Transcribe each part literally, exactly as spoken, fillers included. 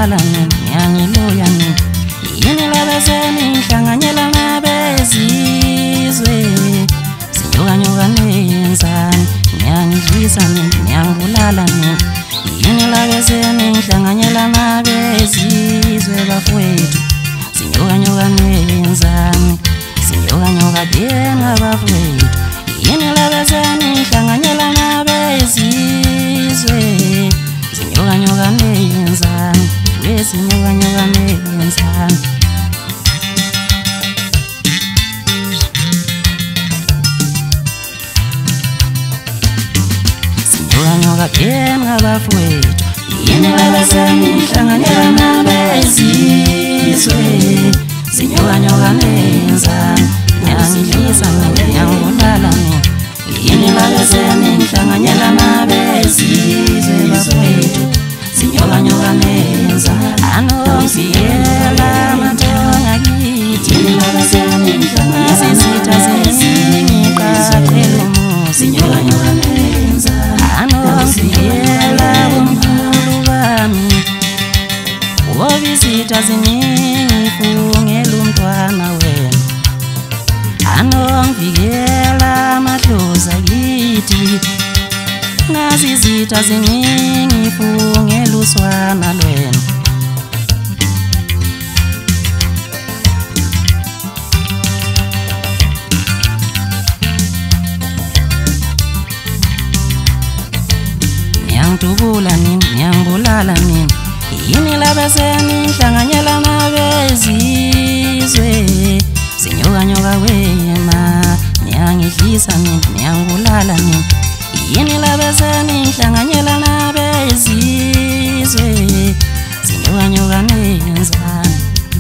ngiyangibulala ngiyangiloya yini labaseni ngihlanganyela nabezizwe sinyokanyoka nenzani ngiyangidlisa ngiyangibulala yini labaseni ngihlanganyela nabezizwe bafowethu sinyokanyoka nenzani sinyokanyoka dena bafowethu yini labaseni ngihlanganyela nabezizwe sinyokanyoka nenzani wesinyokanyoka nenzani sinyokanyoka dena bafowethu yini labaseni ngihlanganyela nabezizwe sinyokanyoka nenzani ngiyangidlisa ngiyangibulala yini labaseni ngihlanganyela nabezizwe bafowethu sinyokanyoka nenzani anofiyela matonga kithi yini labaseni ngihlanganyela izitha zingiqaqele umusi sinyokanyoka nenzani anofiyela umkhulu bami wobizitha ziningifungela umntwana wena anongivikela amadlozi akithi nazizitha ziningifungela uswana lwena ngiyangidubula nini ngiyangibulala nini yini labaseni ngihlanganyela nabezizwe sinyokanyoka wena ngiyangidlisa nini ngiyangibulala nini yini labaseni ngihlanganyela nabezizwe sinyokanyoka nenzani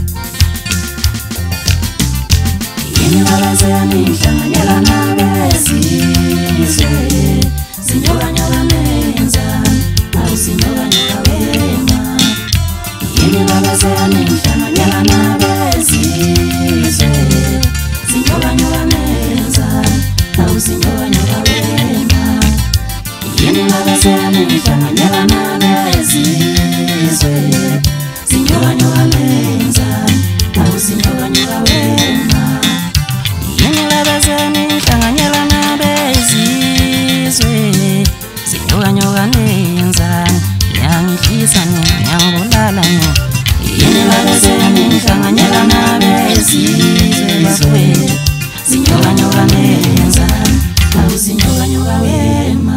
yini labaseni ngihlanganyela nabezizwe sinyokanyoka nenzani awusinyokanyoka wena yini labaseni ngihlanganyela nabezizwe sinyokanyoka nenzani awusinyokanyoka wena yini labaseni ngihlanganyela nabezizwe sinyokanyoka nenzani awusinyokanyoka wena yini labaseni ngihlanganyela nabezizwe sinyokanyoka nenzani ngiyangidlisa ngiyangibulala yini labaseni ngihlanganyela nabezizwe bafowethu sinyokanyoka nenzani awusinyokanyoka wena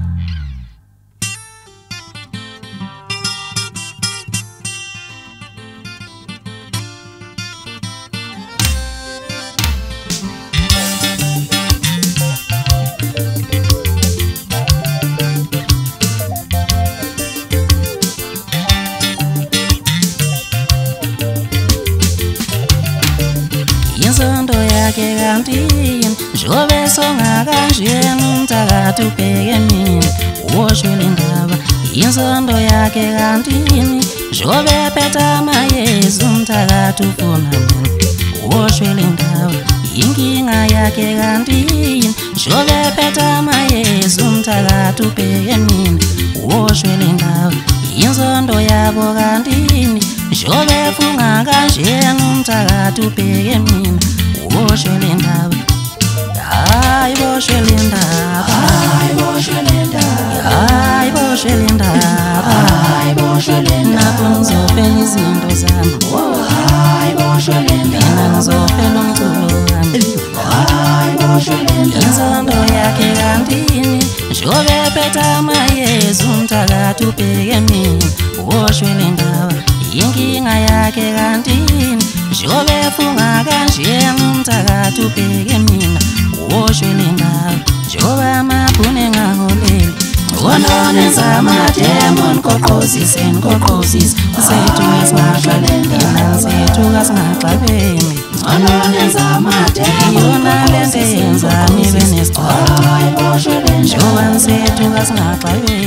inzondo yakhe kantini njobe songa kanjena umthakathi ubheke mina woshwele indaba inzondo yakhe kantini njobe phetha amayezi umthakathi ufuna mina woshwele indaba inkinga yakhe kantini njobe phetha amayezi umthakathi ubheke mina woshwele indaba inzondo yabo kantini njobe funga kanjena umthakathi ubheke mina woshwele indaba hayi boshwele indaba hayi boshwele indaba hayi boshwele indaba hayi boshwele indaba ngizophela izinto zami hayi boshwele indaba mina ngizophela umculo wami hayi boshwele indaba inzondo yakhe kantini njobe phetha amayezi umthakathi ubheke mina woshwele indaba inkinga yakhe kantini njobe funga kanjena umthakathi ubheke mina woshwele indaba njoba amabhune ngaholeli ngononenza amademon koqozise nkoqozise sethu esingahlelendela sethu kasingaxabeni ngononenza amademon iyona lento yenza nibe nesicwathi njoba sethu kasingaxabeni